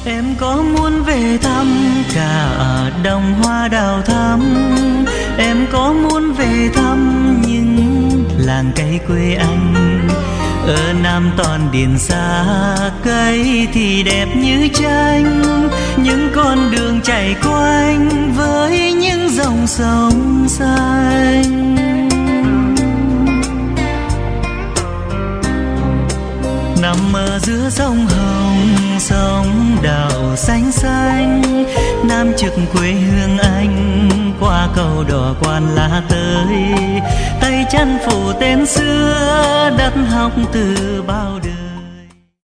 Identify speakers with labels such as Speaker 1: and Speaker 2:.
Speaker 1: Em có muốn về thăm cả đồng hoa đào thắm, em có muốn về thăm những làng cây quê anh. Ở Nam Toàn Điền xa, cây thì đẹp như tranh, những con đường chảy quanh với những dòng sông xanh. Nằm ở giữa sông Hồng, sông đào xanh xanh, Nam Trực quê hương anh, qua cầu đò Quan La tới, tay chân phủ tên xưa đất học từ bao đời.